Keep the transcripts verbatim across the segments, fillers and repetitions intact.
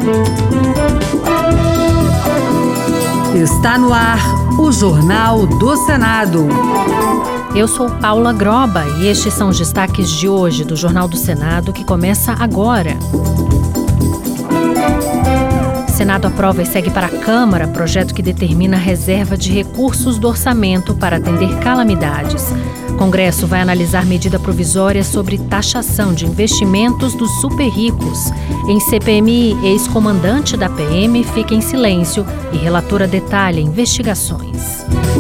Está no ar o Jornal do Senado. Eu sou Paula Groba e estes são os destaques de hoje do Jornal do Senado, que começa agora. O Senado aprova e segue para a Câmara projeto que determina a reserva de recursos do orçamento para atender calamidades. O Congresso vai analisar medida provisória sobre taxação de investimentos dos super ricos. Em C P M I, ex-comandante da P M fica em silêncio e relatora detalha investigações.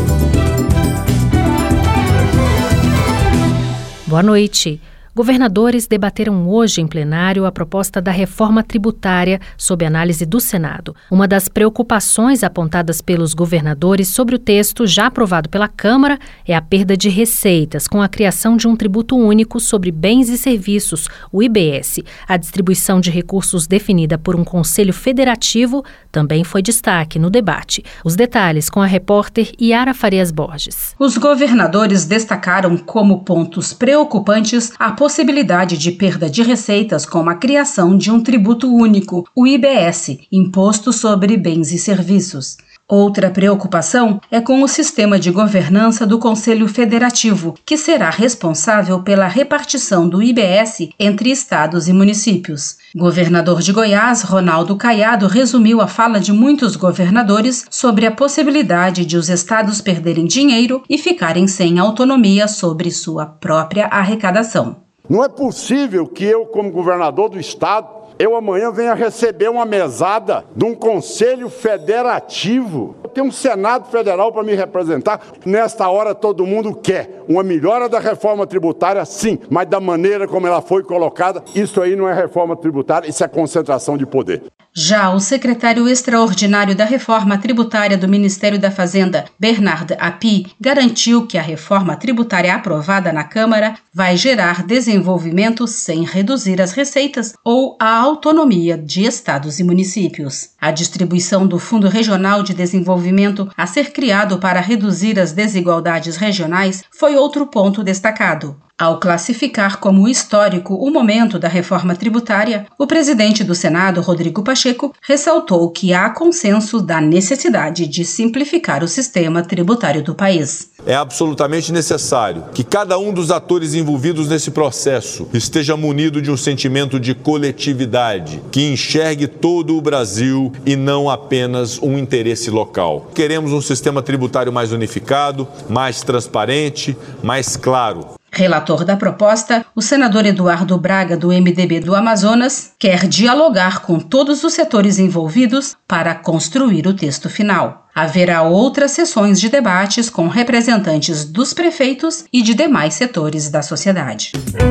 Boa noite. Governadores debateram hoje em plenário a proposta da reforma tributária sob análise do Senado. Uma das preocupações apontadas pelos governadores sobre o texto já aprovado pela Câmara é a perda de receitas com a criação de um tributo único sobre bens e serviços, o I B S. A distribuição de recursos definida por um conselho federativo também foi destaque no debate. Os detalhes com a repórter Yara Farias Borges. Os governadores destacaram como pontos preocupantes a possibilidade de perda de receitas com a criação de um tributo único, o I B S, Imposto sobre Bens e Serviços. Outra preocupação é com o sistema de governança do Conselho Federativo, que será responsável pela repartição do I B S entre estados e municípios. Governador de Goiás, Ronaldo Caiado, resumiu a fala de muitos governadores sobre a possibilidade de os estados perderem dinheiro e ficarem sem autonomia sobre sua própria arrecadação. Não é possível que eu, como governador do estado, eu amanhã venha receber uma mesada de um conselho federativo. Eu tenho um Senado Federal para me representar. Nesta hora todo mundo quer uma melhora da reforma tributária, sim, mas da maneira como ela foi colocada, isso aí não é reforma tributária, isso é concentração de poder. Já o secretário extraordinário da Reforma Tributária do Ministério da Fazenda, Bernard Api, garantiu que a reforma tributária aprovada na Câmara vai gerar desenvolvimento sem reduzir as receitas ou a autonomia de estados e municípios. A distribuição do Fundo Regional de Desenvolvimento a ser criado para reduzir as desigualdades regionais foi outro ponto destacado. Ao classificar como histórico o momento da reforma tributária, o presidente do Senado, Rodrigo Pacheco, ressaltou que há consenso da necessidade de simplificar o sistema tributário do país. É absolutamente necessário que cada um dos atores envolvidos nesse processo esteja munido de um sentimento de coletividade, que enxergue todo o Brasil e não apenas um interesse local. Queremos um sistema tributário mais unificado, mais transparente, mais claro. Relator da proposta, o senador Eduardo Braga, do M D B do Amazonas, quer dialogar com todos os setores envolvidos para construir o texto final. Haverá outras sessões de debates com representantes dos prefeitos e de demais setores da sociedade.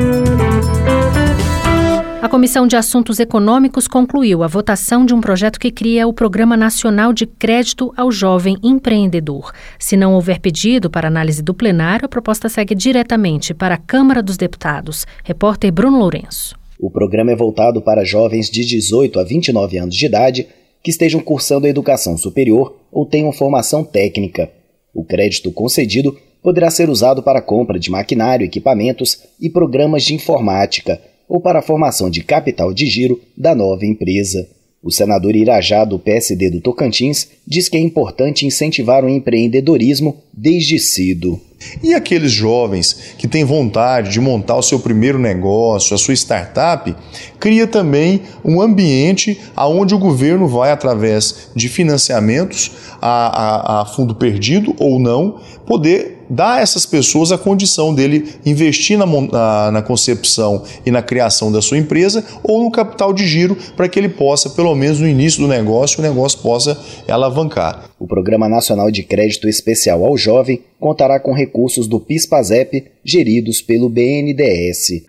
A Comissão de Assuntos Econômicos concluiu a votação de um projeto que cria o Programa Nacional de Crédito ao Jovem Empreendedor. Se não houver pedido para análise do plenário, a proposta segue diretamente para a Câmara dos Deputados. Repórter Bruno Lourenço. O programa é voltado para jovens de dezoito a vinte e nove anos de idade que estejam cursando a educação superior ou tenham formação técnica. O crédito concedido poderá ser usado para a compra de maquinário, equipamentos e programas de informática, ou para a formação de capital de giro da nova empresa. O senador Irajá, do P S D do Tocantins, diz que é importante incentivar o empreendedorismo desde cedo. E aqueles jovens que têm vontade de montar o seu primeiro negócio, a sua startup, cria também um ambiente onde o governo vai, através de financiamentos a, a, a fundo perdido ou não, poder dar a essas pessoas a condição dele investir na, na, na concepção e na criação da sua empresa ou no capital de giro para que ele possa, pelo menos no início do negócio, o negócio possa alavancar. O Programa Nacional de Crédito Especial ao Jovem contará com recursos do PIS/PASEP geridos pelo B N D E S.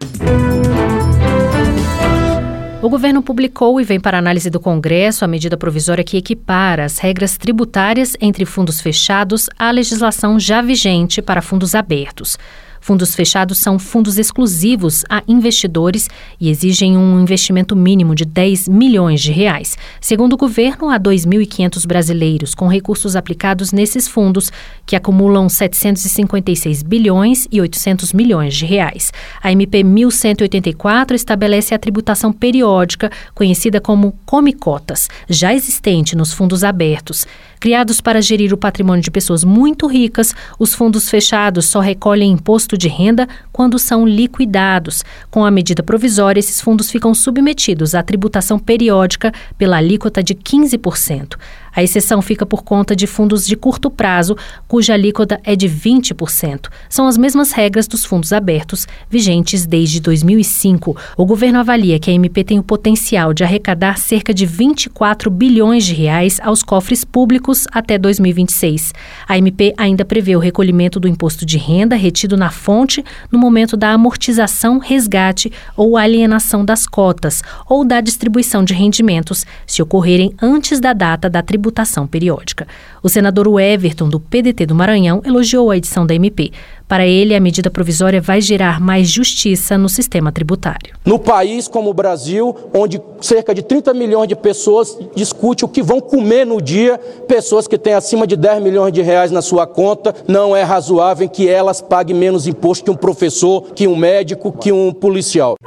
O governo publicou e vem para análise do Congresso a medida provisória que equipara as regras tributárias entre fundos fechados à legislação já vigente para fundos abertos. Fundos fechados são fundos exclusivos a investidores e exigem um investimento mínimo de dez milhões de reais. Segundo o governo, há dois mil e quinhentos brasileiros com recursos aplicados nesses fundos, que acumulam setecentos e cinquenta e seis bilhões e oitocentos milhões de reais. A M P mil cento e oitenta e quatro estabelece a tributação periódica, conhecida como Come-Cotas, já existente nos fundos abertos. Criados para gerir o patrimônio de pessoas muito ricas, os fundos fechados só recolhem imposto de renda quando são liquidados. Com a medida provisória, esses fundos ficam submetidos à tributação periódica pela alíquota de quinze por cento. A exceção fica por conta de fundos de curto prazo, cuja alíquota é de vinte por cento. São as mesmas regras dos fundos abertos, vigentes desde dois mil e cinco. O governo avalia que a M P tem o potencial de arrecadar cerca de vinte e quatro bilhões de reais aos cofres públicos até dois mil e vinte e seis. A M P ainda prevê o recolhimento do imposto de renda retido na fonte no momento da amortização, resgate ou alienação das cotas, ou da distribuição de rendimentos, se ocorrerem antes da data da tributação. Tributação periódica. O senador Everton, do P D T do Maranhão, elogiou a edição da M P. Para ele, a medida provisória vai gerar mais justiça no sistema tributário. No país como o Brasil, onde cerca de trinta milhões de pessoas discutem o que vão comer no dia, pessoas que têm acima de dez milhões de reais na sua conta, não é razoável que elas paguem menos imposto que um professor, que um médico, que um policial.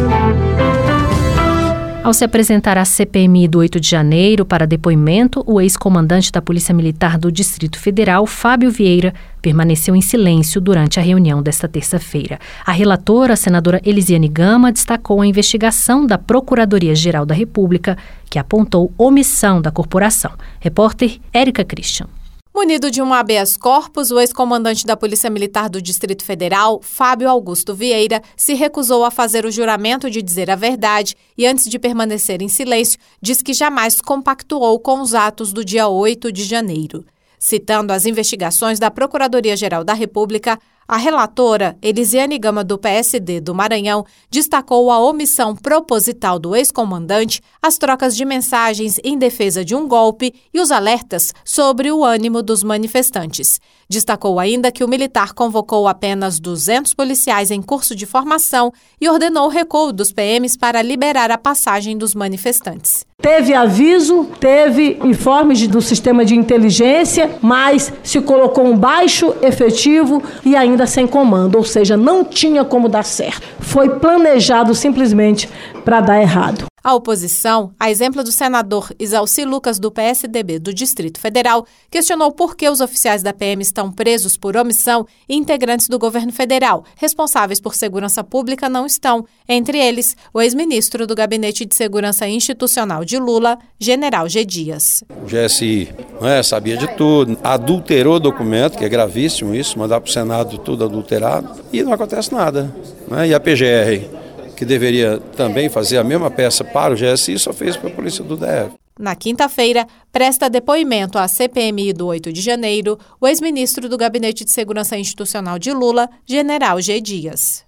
Ao se apresentar à C P M I do oito de janeiro para depoimento, o ex-comandante da Polícia Militar do Distrito Federal, Fábio Vieira, permaneceu em silêncio durante a reunião desta terça-feira. A relatora, a senadora Elisiane Gama, destacou a investigação da Procuradoria-Geral da República, que apontou omissão da corporação. Repórter Érica Christian. Munido de um habeas corpus, o ex-comandante da Polícia Militar do Distrito Federal, Fábio Augusto Vieira, se recusou a fazer o juramento de dizer a verdade e, antes de permanecer em silêncio, diz que jamais compactuou com os atos do dia oito de janeiro. Citando as investigações da Procuradoria-Geral da República, a relatora, Elisiane Gama, do P S D do Maranhão, destacou a omissão proposital do ex-comandante, as trocas de mensagens em defesa de um golpe e os alertas sobre o ânimo dos manifestantes. Destacou ainda que o militar convocou apenas duzentos policiais em curso de formação e ordenou o recuo dos P Ms para liberar a passagem dos manifestantes. Teve aviso, teve informes do sistema de inteligência, mas se colocou um baixo efetivo e ainda sem comando, ou seja, não tinha como dar certo. Foi planejado simplesmente para dar errado. A oposição, a exemplo do senador Isalci Lucas, do P S D B do Distrito Federal, questionou por que os oficiais da P M estão presos por omissão e integrantes do governo federal, responsáveis por segurança pública, não estão. Entre eles, o ex-ministro do Gabinete de Segurança Institucional de Lula, General G. Dias. O G S I né, sabia de tudo, adulterou o documento, que é gravíssimo isso, mandar para o Senado tudo adulterado, e não acontece nada. Né? E a P G R, que deveria também fazer a mesma peça para o G S I, só fez para a Polícia do D F. Na quinta-feira, presta depoimento à C P M I do oito de janeiro, o ex-ministro do Gabinete de Segurança Institucional de Lula, General G. Dias.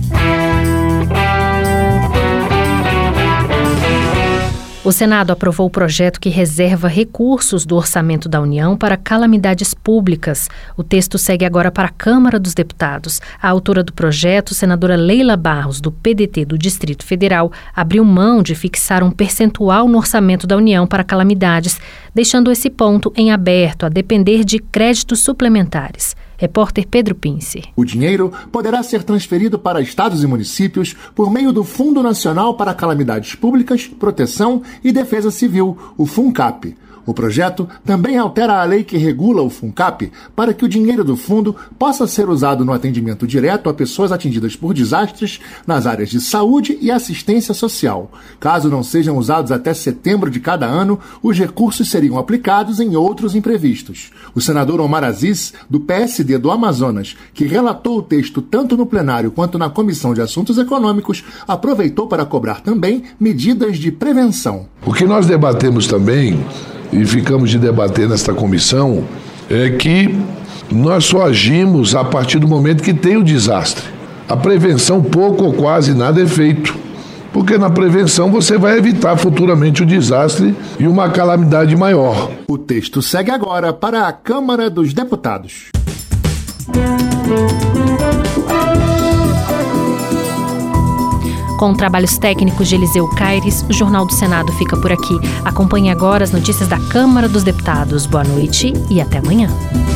O Senado aprovou o projeto que reserva recursos do orçamento da União para calamidades públicas. O texto segue agora para a Câmara dos Deputados. A autora do projeto, senadora Leila Barros, do P D T do Distrito Federal, abriu mão de fixar um percentual no orçamento da União para calamidades, deixando esse ponto em aberto a depender de créditos suplementares. Repórter Pedro Pince. O dinheiro poderá ser transferido para estados e municípios por meio do Fundo Nacional para Calamidades Públicas, Proteção e Defesa Civil, o FUNCAP. O projeto também altera a lei que regula o FUNCAP para que o dinheiro do fundo possa ser usado no atendimento direto a pessoas atingidas por desastres nas áreas de saúde e assistência social. Caso não sejam usados até setembro de cada ano, os recursos seriam aplicados em outros imprevistos. O senador Omar Aziz, do P S D do Amazonas, que relatou o texto tanto no plenário quanto na Comissão de Assuntos Econômicos, aproveitou para cobrar também medidas de prevenção. O que nós debatemos também e ficamos de debater nesta comissão, é que nós só agimos a partir do momento que tem o desastre. A prevenção pouco ou quase nada é feito, porque na prevenção você vai evitar futuramente o desastre e uma calamidade maior. O texto segue agora para a Câmara dos Deputados. Com trabalhos técnicos de Eliseu Caires, o Jornal do Senado fica por aqui. Acompanhe agora as notícias da Câmara dos Deputados. Boa noite e até amanhã.